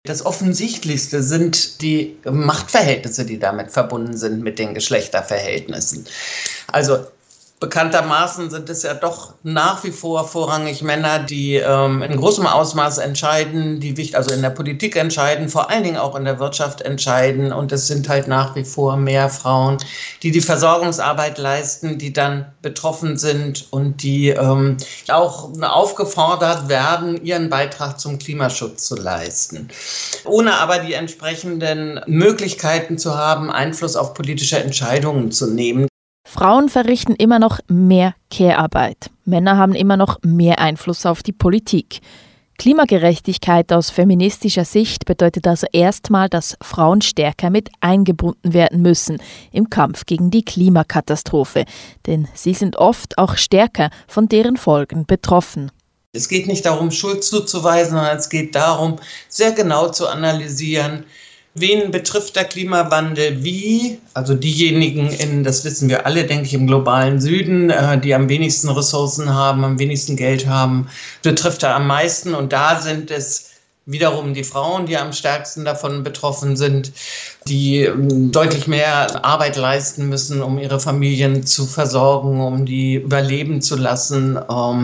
Das Offensichtlichste sind die Machtverhältnisse, die damit verbunden sind mit den Geschlechterverhältnissen. Also bekanntermaßen sind es ja doch nach wie vor vorrangig Männer, die in großem Ausmaß entscheiden, also in der Politik entscheiden, vor allen Dingen auch in der Wirtschaft entscheiden. Und es sind halt nach wie vor mehr Frauen, die die Versorgungsarbeit leisten, die dann betroffen sind und die auch aufgefordert werden, ihren Beitrag zum Klimaschutz zu leisten. Ohne aber die entsprechenden Möglichkeiten zu haben, Einfluss auf politische Entscheidungen zu nehmen. Frauen verrichten immer noch mehr Care-Arbeit. Männer haben immer noch mehr Einfluss auf die Politik. Klimagerechtigkeit aus feministischer Sicht bedeutet also erstmal, dass Frauen stärker mit eingebunden werden müssen im Kampf gegen die Klimakatastrophe. Denn sie sind oft auch stärker von deren Folgen betroffen. Es geht nicht darum, Schuld zuzuweisen, sondern es geht darum, sehr genau zu analysieren, wen betrifft der Klimawandel wie? Also diejenigen das wissen wir alle, denke ich, im globalen Süden, die am wenigsten Ressourcen haben, am wenigsten Geld haben, betrifft er am meisten. Und da sind es wiederum die Frauen, die am stärksten davon betroffen sind, die deutlich mehr Arbeit leisten müssen, um ihre Familien zu versorgen, um die überleben zu lassen.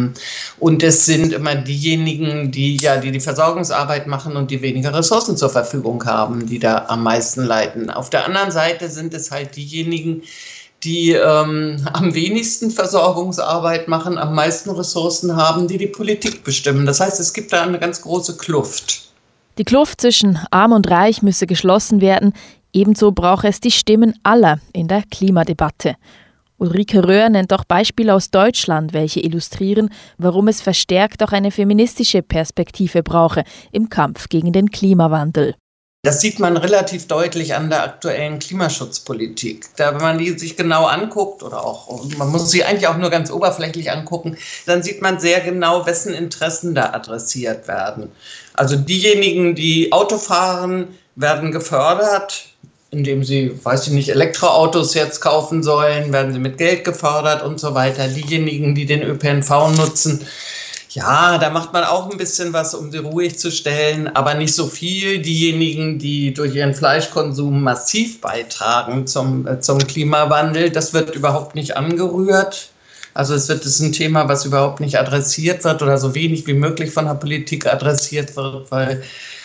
Und es sind immer diejenigen, die die Versorgungsarbeit machen und die weniger Ressourcen zur Verfügung haben, die da am meisten leiden. Auf der anderen Seite sind es halt diejenigen, die am wenigsten Versorgungsarbeit machen, am meisten Ressourcen haben, die die Politik bestimmen. Das heißt, es gibt da eine ganz große Kluft. Die Kluft zwischen Arm und Reich müsse geschlossen werden. Ebenso brauche es die Stimmen aller in der Klimadebatte. Ulrike Röhr nennt auch Beispiele aus Deutschland, welche illustrieren, warum es verstärkt auch eine feministische Perspektive brauche im Kampf gegen den Klimawandel. Das sieht man relativ deutlich an der aktuellen Klimaschutzpolitik. Wenn man die sich genau anguckt, man muss sie eigentlich auch nur ganz oberflächlich angucken, dann sieht man sehr genau, wessen Interessen da adressiert werden. Also diejenigen, die Auto fahren, werden gefördert, indem sie, Elektroautos jetzt kaufen sollen, werden sie mit Geld gefördert und so weiter. Diejenigen, die den ÖPNV nutzen, ja, da macht man auch ein bisschen was, um sie ruhig zu stellen, aber nicht so viel. Diejenigen, die durch ihren Fleischkonsum massiv beitragen zum Klimawandel, das wird überhaupt nicht angerührt. Also es ist ein Thema, was überhaupt nicht adressiert wird oder so wenig wie möglich von der Politik adressiert wird, weil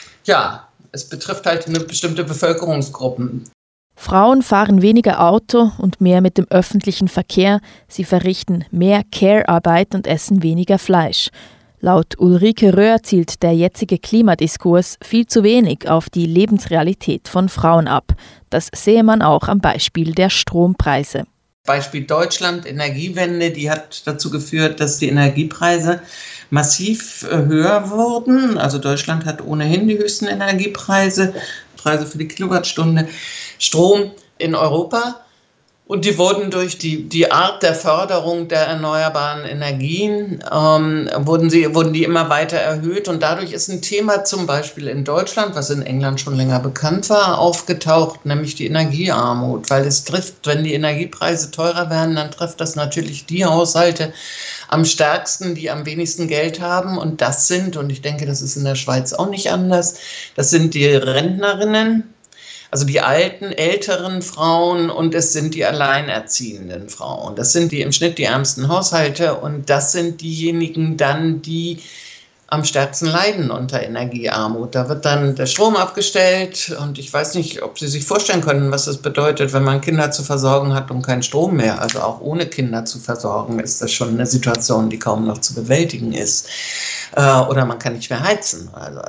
es betrifft halt eine bestimmte Bevölkerungsgruppen. Frauen fahren weniger Auto und mehr mit dem öffentlichen Verkehr. Sie verrichten mehr Care-Arbeit und essen weniger Fleisch. Laut Ulrike Röhr zielt der jetzige Klimadiskurs viel zu wenig auf die Lebensrealität von Frauen ab. Das sehe man auch am Beispiel der Strompreise. Beispiel Deutschland, Energiewende, die hat dazu geführt, dass die Energiepreise massiv höher wurden. Also Deutschland hat ohnehin die höchsten Energiepreise, Preise für die Kilowattstunde Strom in Europa. Und die wurden durch die Art der Förderung der erneuerbaren Energien, wurden die immer weiter erhöht. Und dadurch ist ein Thema zum Beispiel in Deutschland, was in England schon länger bekannt war, aufgetaucht, nämlich die Energiearmut. Weil es trifft, wenn die Energiepreise teurer werden, dann trifft das natürlich die Haushalte am stärksten, die am wenigsten Geld haben. Und ich denke, das ist in der Schweiz auch nicht anders, das sind die Rentnerinnen. Also die älteren Frauen und es sind die alleinerziehenden Frauen. Das sind im Schnitt die ärmsten Haushalte und das sind diejenigen dann, die am stärksten leiden unter Energiearmut. Da wird dann der Strom abgestellt und ich weiß nicht, ob Sie sich vorstellen können, was das bedeutet, wenn man Kinder zu versorgen hat und keinen Strom mehr. Also auch ohne Kinder zu versorgen, ist das schon eine Situation, die kaum noch zu bewältigen ist. Oder man kann nicht mehr heizen.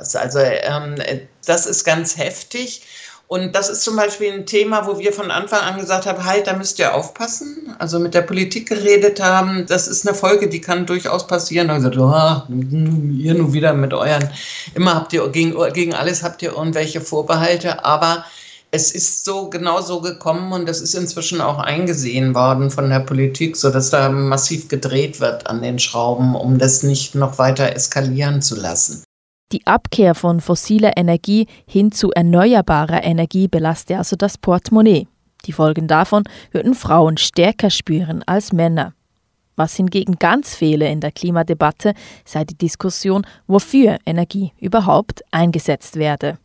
Das ist ganz heftig. Und das ist zum Beispiel ein Thema, wo wir von Anfang an gesagt haben, da müsst ihr aufpassen. Also mit der Politik geredet haben, das ist eine Folge, die kann durchaus passieren. Und gesagt, ihr nur wieder mit immer habt ihr gegen alles habt ihr irgendwelche Vorbehalte. Aber es ist genau so gekommen und das ist inzwischen auch eingesehen worden von der Politik, sodass da massiv gedreht wird an den Schrauben, um das nicht noch weiter eskalieren zu lassen. Die Abkehr von fossiler Energie hin zu erneuerbarer Energie belaste also das Portemonnaie. Die Folgen davon würden Frauen stärker spüren als Männer. Was hingegen ganz fehle in der Klimadebatte, sei die Diskussion, wofür Energie überhaupt eingesetzt werde.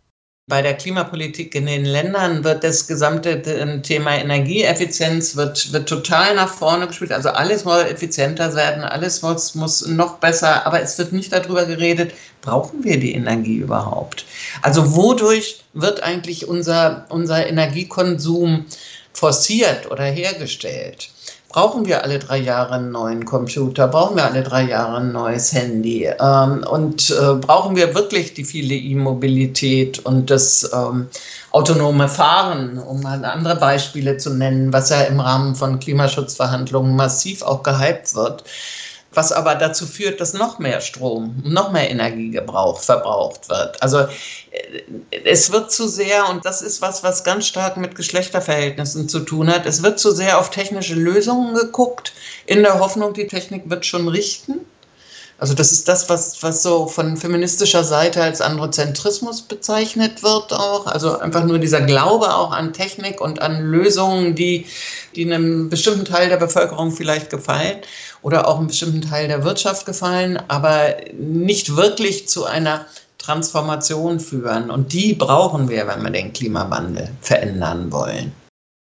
Bei der Klimapolitik in den Ländern wird das gesamte Thema Energieeffizienz wird total nach vorne gespielt. Also alles soll effizienter werden, alles muss noch besser, aber es wird nicht darüber geredet, brauchen wir die Energie überhaupt? Also wodurch wird eigentlich unser Energiekonsum forciert oder hergestellt? Brauchen wir alle 3 Jahre einen neuen Computer? Brauchen wir alle 3 Jahre ein neues Handy? Brauchen wir wirklich die viele E-Mobilität und das autonome Fahren, um mal andere Beispiele zu nennen, was ja im Rahmen von Klimaschutzverhandlungen massiv auch gehypt wird, was aber dazu führt, dass noch mehr Strom, noch mehr Energie verbraucht wird. Also es wird zu sehr, und das ist was ganz stark mit Geschlechterverhältnissen zu tun hat, es wird zu sehr auf technische Lösungen geguckt, in der Hoffnung, die Technik wird schon richten. Also das ist das, was so von feministischer Seite als Androzentrismus bezeichnet wird auch. Also einfach nur dieser Glaube auch an Technik und an Lösungen, die einem bestimmten Teil der Bevölkerung vielleicht gefallen oder auch einem bestimmten Teil der Wirtschaft gefallen, aber nicht wirklich zu einer Transformation führen. Und die brauchen wir, wenn wir den Klimawandel verändern wollen.